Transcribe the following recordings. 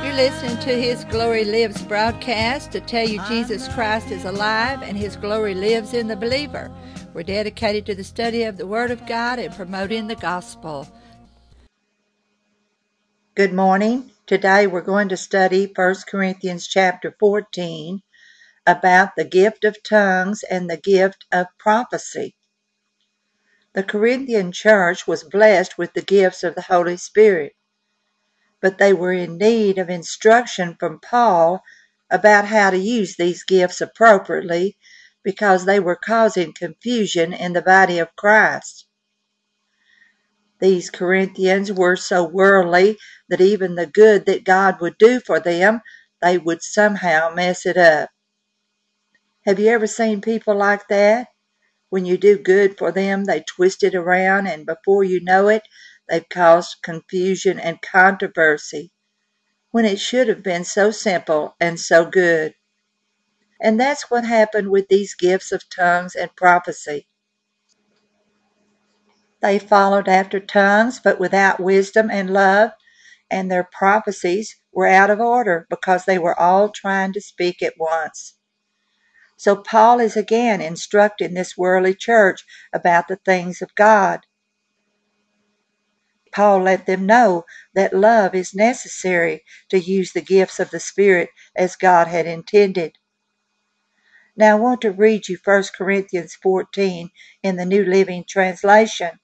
You're listening to His Glory Lives broadcast to tell you Jesus Christ is alive and His glory lives in the believer. We're dedicated to the study of the Word of God and promoting the gospel. Good morning. Today we're going to study 1 Corinthians chapter 14 about the gift of tongues and the gift of prophecy. The Corinthian church was blessed with the gifts of the Holy Spirit, but they were in need of instruction from Paul about how to use these gifts appropriately because they were causing confusion in the body of Christ. These Corinthians were so worldly that even the good that God would do for them, they would somehow mess it up. Have you ever seen people like that? When you do good for them, they twist it around, and before you know it, they've caused confusion and controversy, when it should have been so simple and so good. And that's what happened with these gifts of tongues and prophecy. They followed after tongues, but without wisdom and love, and their prophecies were out of order because they were all trying to speak at once. So Paul is again instructing this worldly church about the things of God. Paul let them know that love is necessary to use the gifts of the Spirit as God had intended. Now I want to read you 1 Corinthians 14 in the New Living Translation.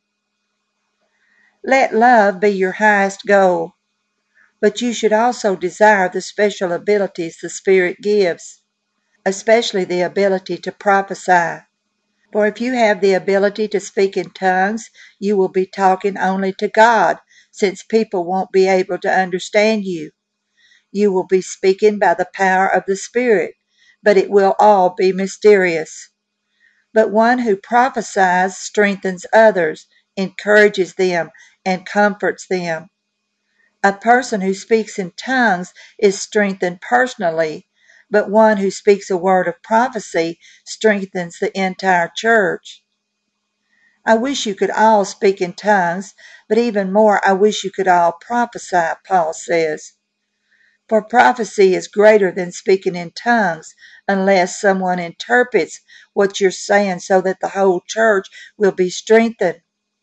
Let love be your highest goal, but you should also desire the special abilities the Spirit gives, especially the ability to prophesy. For if you have the ability to speak in tongues, you will be talking only to God, since people won't be able to understand you. You will be speaking by the power of the Spirit, but it will all be mysterious. But one who prophesies strengthens others, encourages them, and comforts them. A person who speaks in tongues is strengthened personally, but one who speaks a word of prophecy strengthens the entire church. I wish you could all speak in tongues, but even more I wish you could all prophesy, Paul says. For prophecy is greater than speaking in tongues, unless someone interprets what you're saying so that the whole church will be strengthened.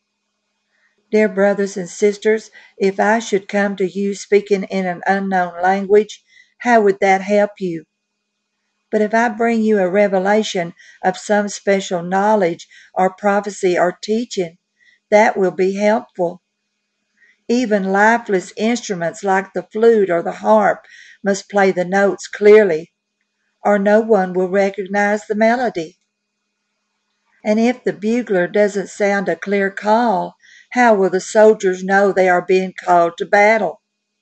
Dear brothers and sisters, if I should come to you speaking in an unknown language, how would that help you? But if I bring you a revelation of some special knowledge or prophecy or teaching, that will be helpful. Even lifeless instruments like the flute or the harp must play the notes clearly, or no one will recognize the melody. And if the bugler doesn't sound a clear call, how will the soldiers know they are being called to battle?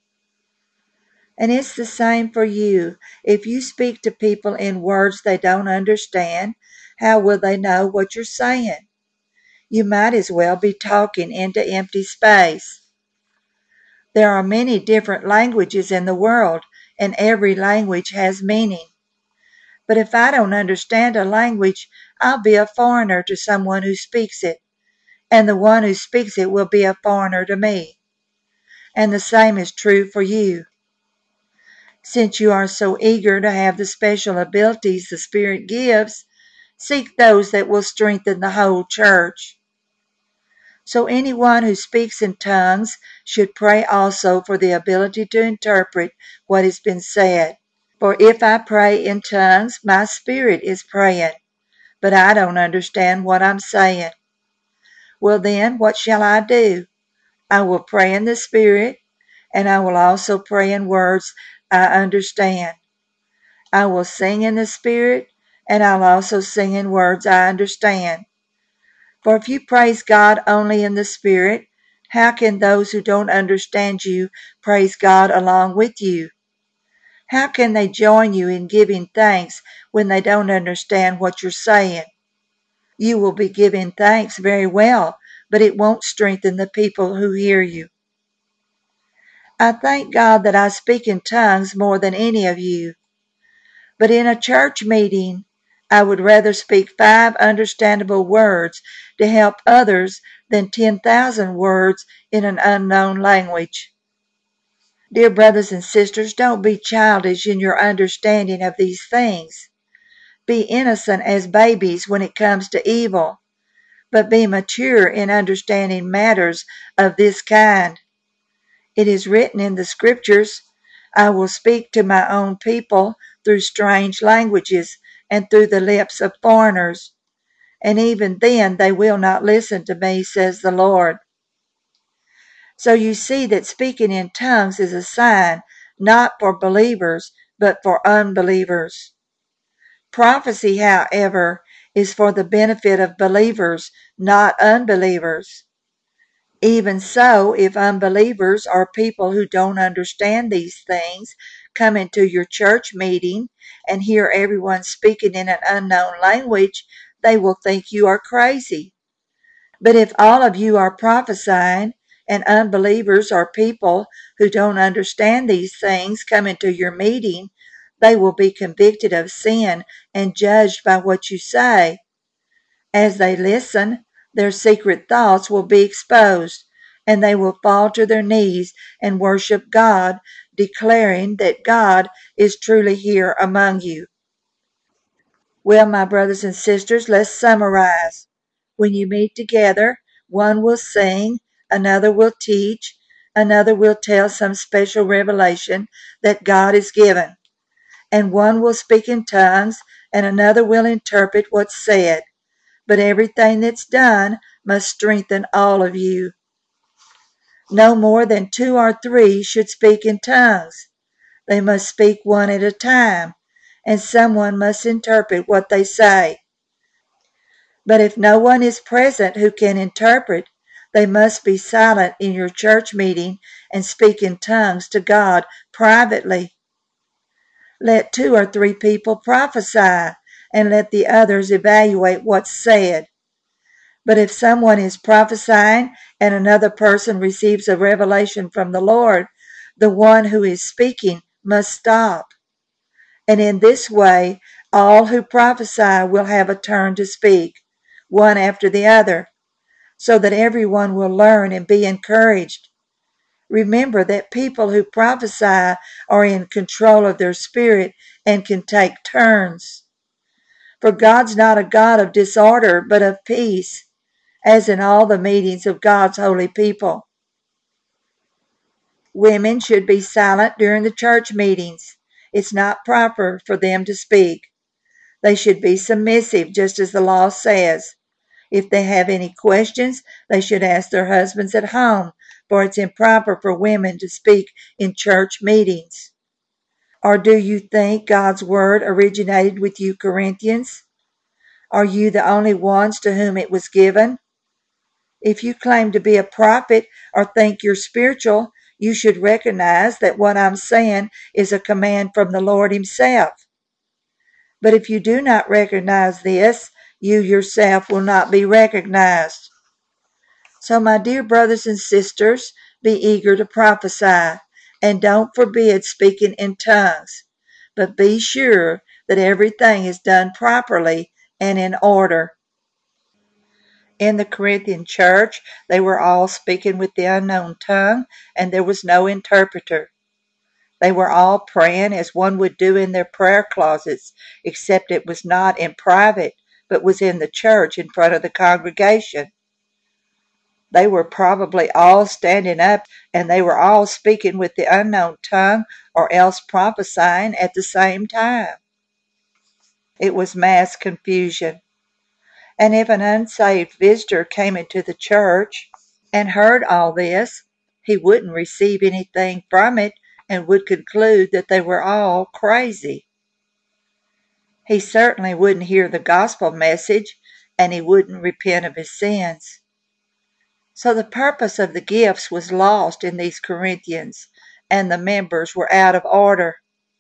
And it's the same for you. If you speak to people in words they don't understand, how will they know what you're saying? You might as well be talking into empty space. There are many different languages in the world, and every language has meaning. But if I don't understand a language, I'll be a foreigner to someone who speaks it, and the one who speaks it will be a foreigner to me. And the same is true for you. Since you are so eager to have the special abilities the Spirit gives, seek those that will strengthen the whole church. So anyone who speaks in tongues should pray also for the ability to interpret what has been said. For if I pray in tongues, my spirit is praying, but I don't understand what I'm saying. Well then, what shall I do? I will pray in the Spirit, and I will also pray in words I understand. I will sing in the Spirit, and I'll also sing in words I understand. For if you praise God only in the Spirit, how can those who don't understand you praise God along with you? How can they join you in giving thanks when they don't understand what you're saying? You will be giving thanks very well, but it won't strengthen the people who hear you. I thank God that I speak in tongues more than any of you. But in a church meeting, I would rather speak 5 understandable words to help others than 10,000 words in an unknown language. Dear brothers and sisters, don't be childish in your understanding of these things. Be innocent as babies when it comes to evil, but be mature in understanding matters of this kind. It is written in the Scriptures, I will speak to my own people through strange languages and through the lips of foreigners, and even then they will not listen to me, says the Lord. So you see that speaking in tongues is a sign not for believers, but for unbelievers. Prophecy, however, is for the benefit of believers, not unbelievers. Even so, if unbelievers or people who don't understand these things come into your church meeting and hear everyone speaking in an unknown language, they will think you are crazy. But if all of you are prophesying and unbelievers or people who don't understand these things come into your meeting, they will be convicted of sin and judged by what you say. As they listen, their secret thoughts will be exposed, and they will fall to their knees and worship God, declaring that God is truly here among you. Well, my brothers and sisters, let's summarize. When you meet together, one will sing, another will teach, another will tell some special revelation that God has given, and one will speak in tongues, and another will interpret what's said. But everything that's done must strengthen all of you. No more than 2 or 3 should speak in tongues. They must speak one at a time, and someone must interpret what they say. But if no one is present who can interpret, they must be silent in your church meeting and speak in tongues to God privately. Let 2 or 3 people prophesy, and let the others evaluate what's said. But if someone is prophesying and another person receives a revelation from the Lord, the one who is speaking must stop. And in this way, all who prophesy will have a turn to speak, one after the other, so that everyone will learn and be encouraged. Remember that people who prophesy are in control of their spirit and can take turns. For God's not a God of disorder, but of peace, as in all the meetings of God's holy people. Women should be silent during the church meetings. It's not proper for them to speak. They should be submissive, just as the law says. If they have any questions, they should ask their husbands at home, for it's improper for women to speak in church meetings. Or do you think God's word originated with you, Corinthians? Are you the only ones to whom it was given? If you claim to be a prophet or think you're spiritual, you should recognize that what I'm saying is a command from the Lord Himself. But if you do not recognize this, you yourself will not be recognized. So, my dear brothers and sisters, be eager to prophesy, and don't forbid speaking in tongues, but be sure that everything is done properly and in order. In the Corinthian church, they were all speaking with the unknown tongue, and there was no interpreter. They were all praying as one would do in their prayer closets, except it was not in private, but was in the church in front of the congregation. They were probably all standing up, and they were all speaking with the unknown tongue or else prophesying at the same time. It was mass confusion. And if an unsaved visitor came into the church and heard all this, he wouldn't receive anything from it and would conclude that they were all crazy. He certainly wouldn't hear the gospel message, and he wouldn't repent of his sins. So the purpose of the gifts was lost in these Corinthians, and the members were out of order.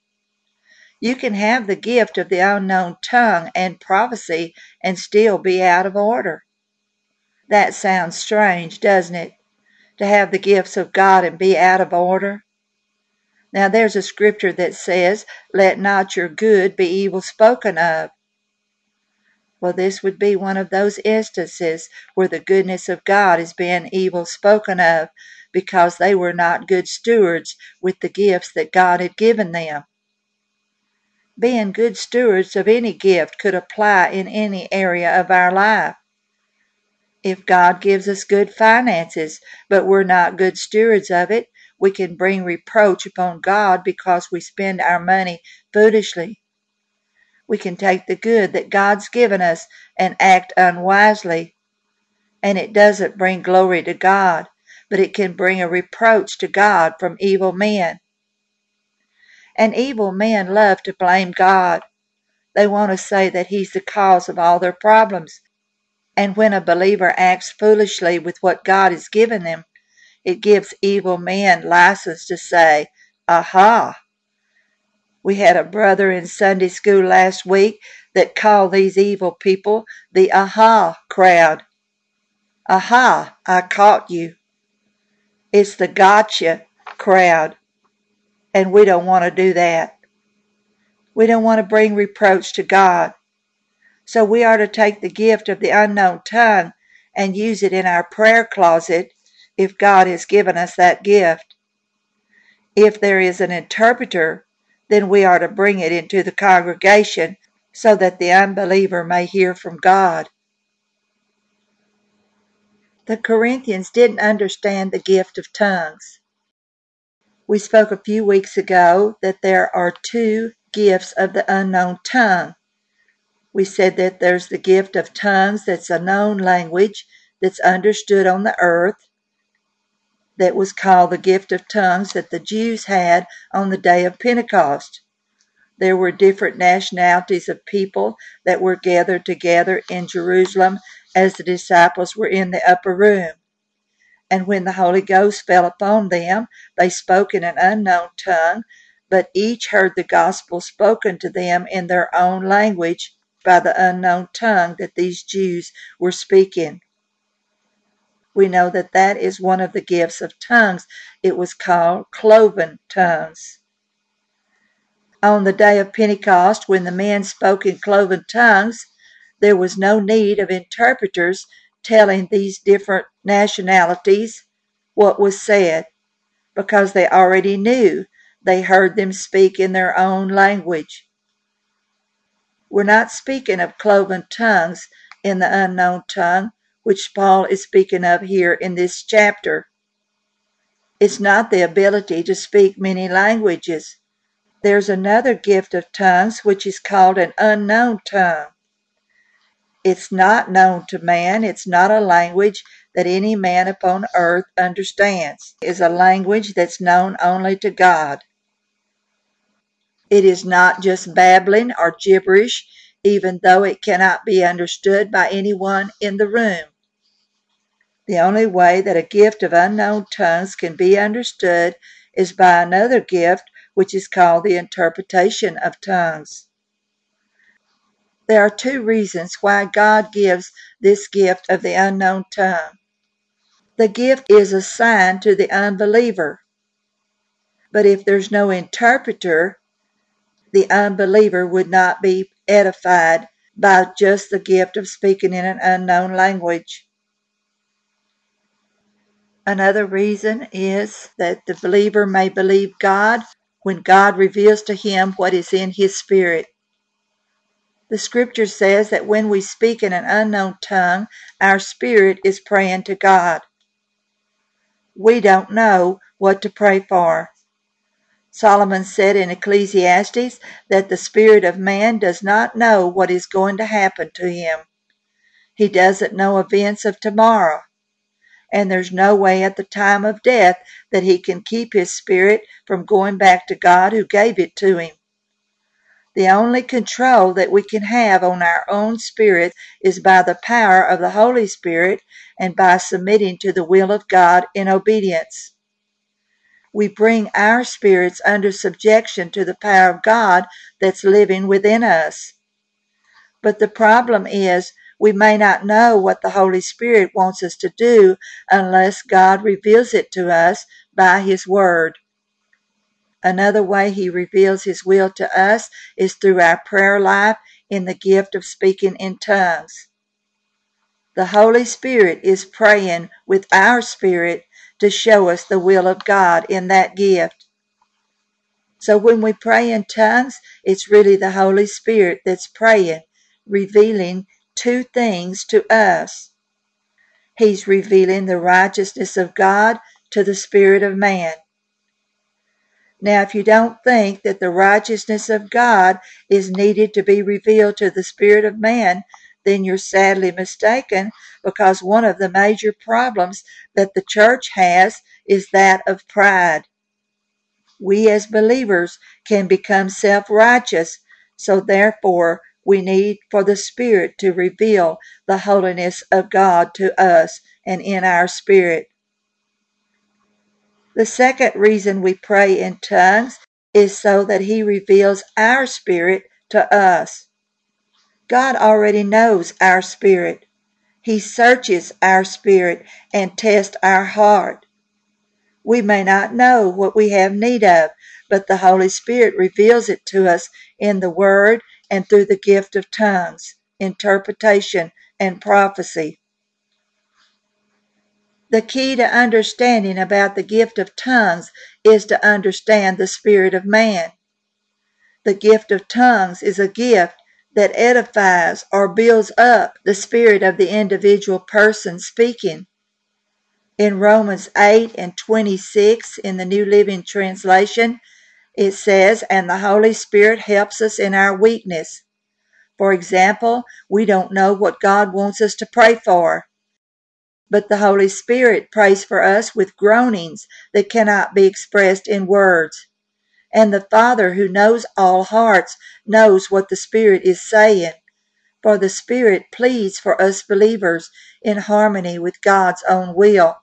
You can have the gift of the unknown tongue and prophecy and still be out of order. That sounds strange, doesn't it? To have the gifts of God and be out of order. Now there's a scripture that says, let not your good be evil spoken of. Well, this would be one of those instances where the goodness of God is being evil spoken of, because they were not good stewards with the gifts that God had given them. Being good stewards of any gift could apply in any area of our life. If God gives us good finances, but we're not good stewards of it, we can bring reproach upon God because we spend our money foolishly. We can take the good that God's given us and act unwisely, and it doesn't bring glory to God, but it can bring a reproach to God from evil men. And evil men love to blame God. They want to say that He's the cause of all their problems. And when a believer acts foolishly with what God has given them, it gives evil men license to say, "Aha." We had a brother in Sunday school last week that called these evil people the aha crowd. Aha, I caught you. It's the gotcha crowd. And we don't want to do that. We don't want to bring reproach to God. So we are to take the gift of the unknown tongue and use it in our prayer closet if God has given us that gift. If there is an interpreter, then we are to bring it into the congregation so that the unbeliever may hear from God. The Corinthians didn't understand the gift of tongues. We spoke a few weeks ago that there are two gifts of the unknown tongue. We said that there's the gift of tongues that's a known language that's understood on the earth, that was called the gift of tongues that the Jews had on the day of Pentecost. There were different nationalities of people that were gathered together in Jerusalem as the disciples were in the upper room. And when the Holy Ghost fell upon them, they spoke in an unknown tongue, but each heard the gospel spoken to them in their own language by the unknown tongue that these Jews were speaking. We know that that is one of the gifts of tongues. It was called cloven tongues. On the day of Pentecost, when the men spoke in cloven tongues, there was no need of interpreters telling these different nationalities what was said, because they already knew. They heard them speak in their own language. We're not speaking of cloven tongues in the unknown tongue, which Paul is speaking of here in this chapter. It's not the ability to speak many languages. There's another gift of tongues which is called an unknown tongue. It's not known to man. It's not a language that any man upon earth understands. It is a language that's known only to God. It is not just babbling or gibberish, even though it cannot be understood by anyone in the room. The only way that a gift of unknown tongues can be understood is by another gift, which is called the interpretation of tongues. There are two reasons why God gives this gift of the unknown tongue. The gift is assigned to the unbeliever. But if there's no interpreter, the unbeliever would not be edified by just the gift of speaking in an unknown language. Another reason is that the believer may believe God when God reveals to him what is in his spirit. The scripture says that when we speak in an unknown tongue, our spirit is praying to God. We don't know what to pray for. Solomon said in Ecclesiastes that the spirit of man does not know what is going to happen to him. He doesn't know events of tomorrow. And there's no way at the time of death that he can keep his spirit from going back to God who gave it to him. The only control that we can have on our own spirit is by the power of the Holy Spirit and by submitting to the will of God in obedience. We bring our spirits under subjection to the power of God that's living within us. But the problem is we may not know what the Holy Spirit wants us to do unless God reveals it to us by His Word. Another way He reveals His will to us is through our prayer life in the gift of speaking in tongues. The Holy Spirit is praying with our spirit to show us the will of God in that gift. So when we pray in tongues, it's really the Holy Spirit that's praying, revealing two things to us. He's revealing the righteousness of God to the spirit of man. Now, if you don't think that the righteousness of God is needed to be revealed to the spirit of man, then you're sadly mistaken, because one of the major problems that the church has is that of pride. We as believers can become self-righteous, so therefore we need for the Spirit to reveal the holiness of God to us and in our spirit. The second reason we pray in tongues is so that He reveals our spirit to us. God already knows our spirit. He searches our spirit and tests our heart. We may not know what we have need of, but the Holy Spirit reveals it to us in the Word and through the gift of tongues, interpretation, and prophecy. The key to understanding about the gift of tongues is to understand the spirit of man. The gift of tongues is a gift that edifies or builds up the spirit of the individual person speaking. In Romans 8:26 in the New Living Translation, it says, "And the Holy Spirit helps us in our weakness." For example, we don't know what God wants us to pray for, but the Holy Spirit prays for us with groanings that cannot be expressed in words. And the Father, who knows all hearts, knows what the Spirit is saying, for the Spirit pleads for us believers in harmony with God's own will.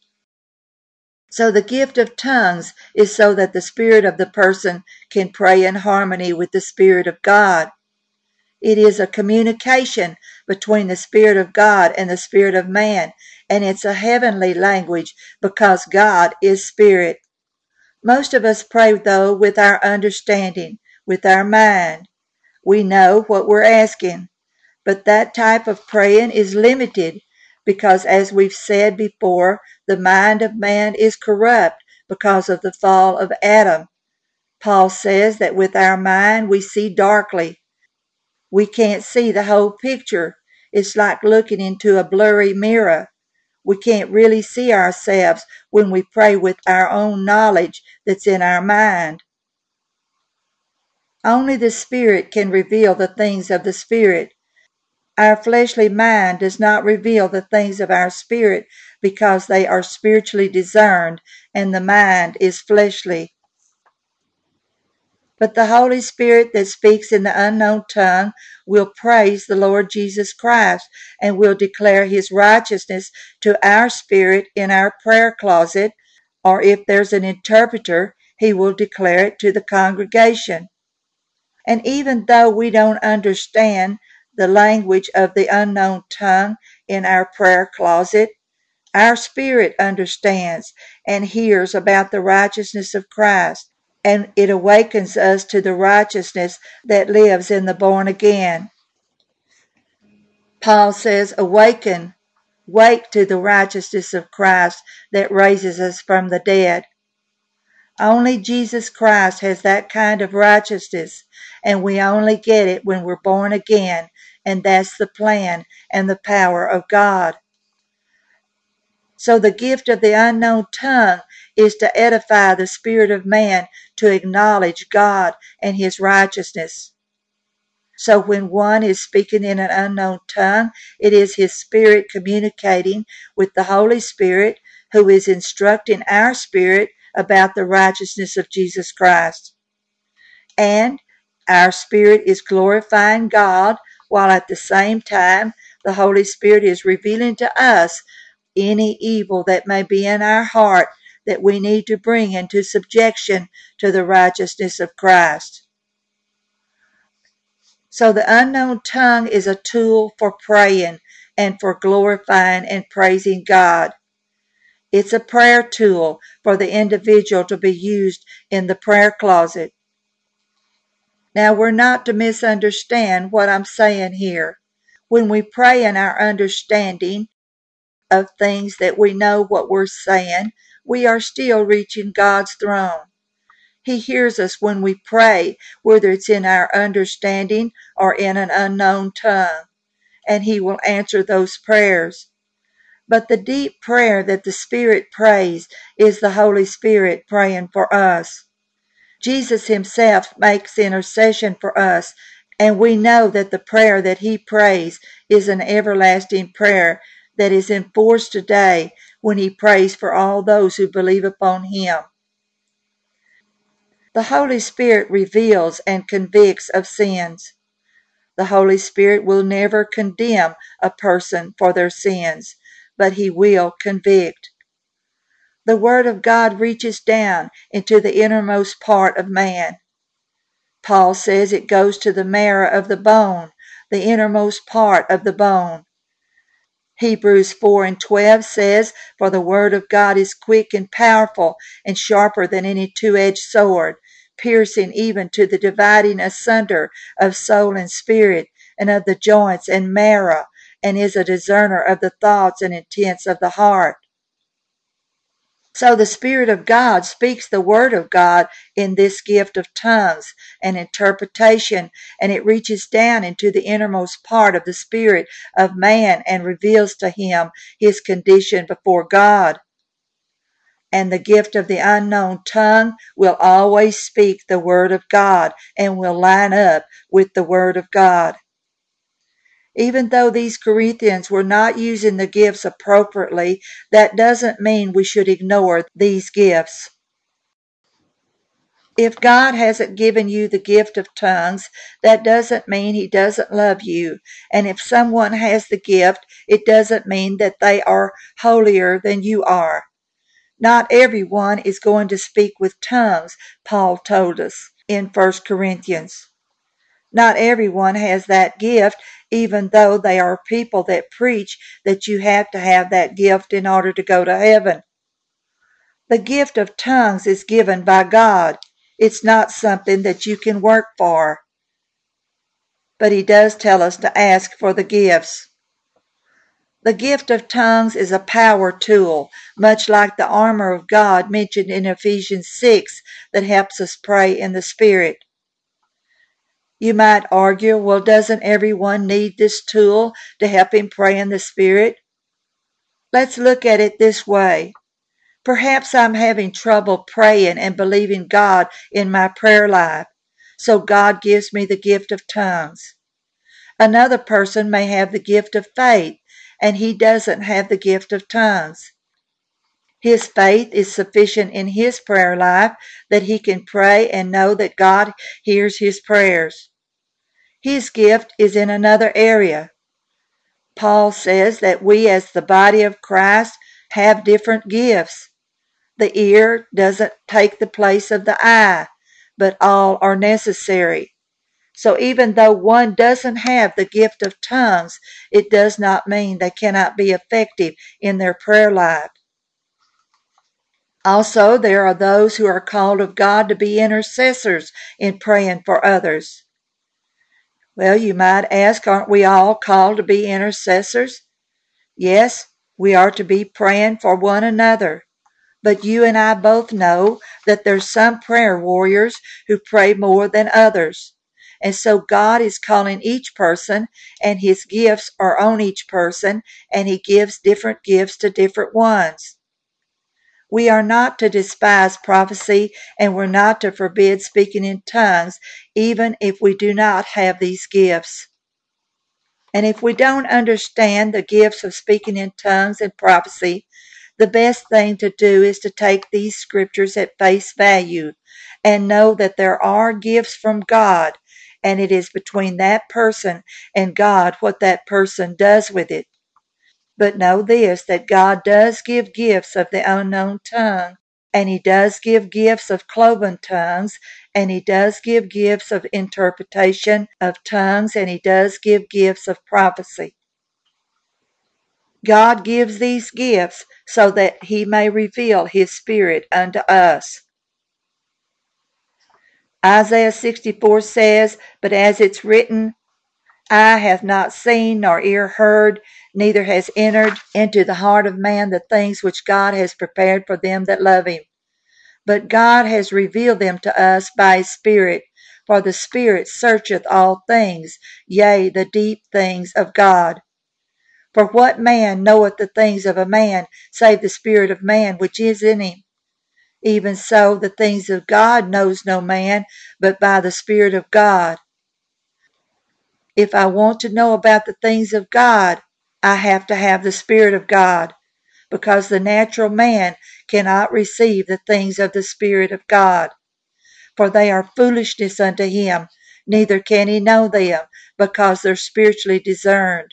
So the gift of tongues is so that the spirit of the person can pray in harmony with the Spirit of God. It is a communication between the Spirit of God and the spirit of man, and it's a heavenly language because God is Spirit. Most of us pray, though, with our understanding, with our mind. We know what we're asking, but that type of praying is limited because, as we've said before, the mind of man is corrupt because of the fall of Adam. Paul says that with our mind we see darkly. We can't see the whole picture. It's like looking into a blurry mirror. We can't really see ourselves when we pray with our own knowledge that's in our mind. Only the Spirit can reveal the things of the Spirit. Our fleshly mind does not reveal the things of our spirit because they are spiritually discerned and the mind is fleshly. But the Holy Spirit that speaks in the unknown tongue will praise the Lord Jesus Christ and will declare His righteousness to our spirit in our prayer closet, or if there's an interpreter, he will declare it to the congregation. And even though we don't understand the language of the unknown tongue in our prayer closet, our spirit understands and hears about the righteousness of Christ, and it awakens us to the righteousness that lives in the born again. Paul says, "Awaken, wake to the righteousness of Christ that raises us from the dead." Only Jesus Christ has that kind of righteousness, and we only get it when we're born again, and that's the plan and the power of God. So the gift of the unknown tongue is to edify the spirit of man to acknowledge God and His righteousness. So when one is speaking in an unknown tongue, it is his spirit communicating with the Holy Spirit, who is instructing our spirit about the righteousness of Jesus Christ. And our spirit is glorifying God, while at the same time the Holy Spirit is revealing to us any evil that may be in our heart that we need to bring into subjection to the righteousness of Christ. So the unknown tongue is a tool for praying and for glorifying and praising God. It's a prayer tool for the individual to be used in the prayer closet. Now, we're not to misunderstand what I'm saying here. When we pray in our understanding of things that we know what we're saying, we are still reaching God's throne. He hears us when we pray, whether it's in our understanding or in an unknown tongue, and He will answer those prayers. But the deep prayer that the Spirit prays is the Holy Spirit praying for us. Jesus Himself makes intercession for us, and we know that the prayer that He prays is an everlasting prayer that is enforced today when He prays for all those who believe upon Him. The Holy Spirit reveals and convicts of sins. The Holy Spirit will never condemn a person for their sins, but He will convict. The Word of God reaches down into the innermost part of man. Paul says it goes to the marrow of the bone, the innermost part of the bone. Hebrews 4:12 says, "For the Word of God is quick and powerful and sharper than any two-edged sword, piercing even to the dividing asunder of soul and spirit, and of the joints and marrow, and is a discerner of the thoughts and intents of the heart." So the Spirit of God speaks the Word of God in this gift of tongues and interpretation, and it reaches down into the innermost part of the spirit of man and reveals to him his condition before God. And the gift of the unknown tongue will always speak the Word of God and will line up with the Word of God. Even though these Corinthians were not using the gifts appropriately, that doesn't mean we should ignore these gifts. If God hasn't given you the gift of tongues, that doesn't mean He doesn't love you. And if someone has the gift, it doesn't mean that they are holier than you are. Not everyone is going to speak with tongues, Paul told us in 1 Corinthians. Not everyone has that gift, even though they are people that preach that you have to have that gift in order to go to heaven. The gift of tongues is given by God. It's not something that you can work for. But He does tell us to ask for the gifts. The gift of tongues is a power tool, much like the armor of God mentioned in Ephesians 6 that helps us pray in the Spirit. You might argue, well, doesn't everyone need this tool to help him pray in the Spirit? Let's look at it this way. Perhaps I'm having trouble praying and believing God in my prayer life, so God gives me the gift of tongues. Another person may have the gift of faith, and he doesn't have the gift of tongues. His faith is sufficient in his prayer life that he can pray and know that God hears his prayers. His gift is in another area. Paul says that we as the body of Christ have different gifts. The ear doesn't take the place of the eye, but all are necessary. So even though one doesn't have the gift of tongues, it does not mean they cannot be effective in their prayer life. Also, there are those who are called of God to be intercessors in praying for others. Well, you might ask, aren't we all called to be intercessors? Yes, we are to be praying for one another. But you and I both know that there's some prayer warriors who pray more than others. And so God is calling each person, and His gifts are on each person, and He gives different gifts to different ones. We are not to despise prophecy, and we're not to forbid speaking in tongues, even if we do not have these gifts. And if we don't understand the gifts of speaking in tongues and prophecy, the best thing to do is to take these scriptures at face value and know that there are gifts from God, and it is between that person and God what that person does with it. But know this, that God does give gifts of the unknown tongue, and He does give gifts of cloven tongues, and He does give gifts of interpretation of tongues, and He does give gifts of prophecy. God gives these gifts so that He may reveal His Spirit unto us. Isaiah 64 says, "But as it's written, Eye hath not seen, nor ear heard, neither has entered into the heart of man the things which God has prepared for them that love him. But God has revealed them to us by his Spirit. For the Spirit searcheth all things, yea, the deep things of God. For what man knoweth the things of a man, save the spirit of man which is in him? Even so, the things of God knows no man, but by the Spirit of God. If I want to know about the things of God, I have to have the Spirit of God, because the natural man cannot receive the things of the Spirit of God, for they are foolishness unto him, neither can he know them, because they're spiritually discerned.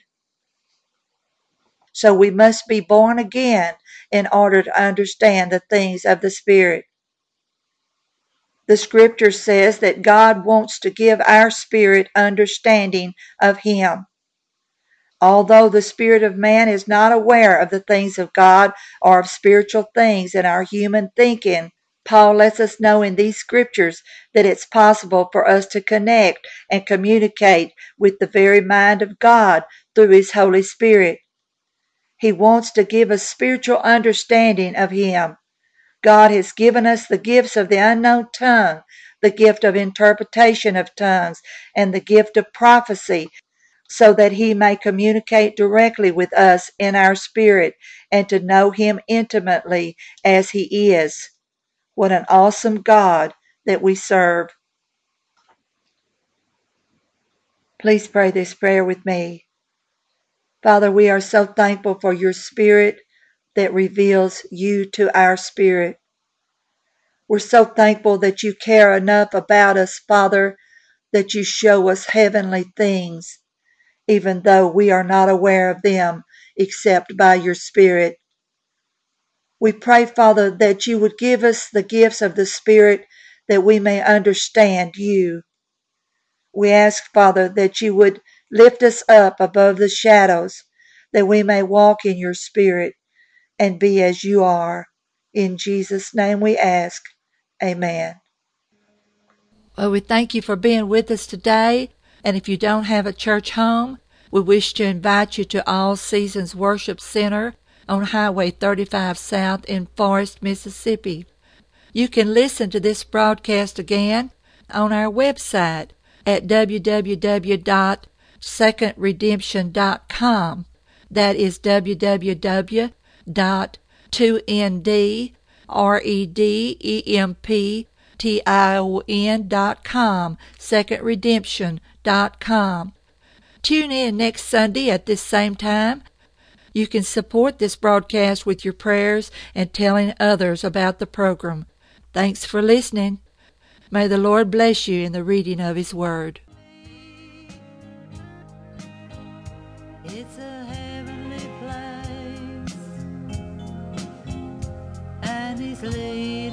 So we must be born again in order to understand the things of the Spirit. The scripture says that God wants to give our spirit understanding of him. Although the spirit of man is not aware of the things of God or of spiritual things in our human thinking, Paul lets us know in these scriptures that it's possible for us to connect and communicate with the very mind of God through his Holy Spirit. He wants to give us spiritual understanding of him. God has given us the gifts of the unknown tongue, the gift of interpretation of tongues, and the gift of prophecy, so that he may communicate directly with us in our spirit and to know him intimately as he is. What an awesome God that we serve. Please pray this prayer with me. Father, we are so thankful for your Spirit that reveals you to our spirit. We're so thankful that you care enough about us, Father, that you show us heavenly things, even though we are not aware of them except by your Spirit. We pray, Father, that you would give us the gifts of the Spirit that we may understand you. We ask, Father, that you would lift us up above the shadows, that we may walk in your Spirit and be as you are. In Jesus' name we ask. Amen. Well, we thank you for being with us today. And if you don't have a church home, we wish to invite you to All Seasons Worship Center on Highway 35 South in Forest, Mississippi. You can listen to this broadcast again on our website at www.secondredemption.com. That is www.2ndredemption.com, secondredemption.com. Tune in next Sunday at this same time. You can support this broadcast with your prayers and telling others about the program. Thanks for listening. May the Lord bless you in the reading of His Word. It's a heavenly place, and He's leading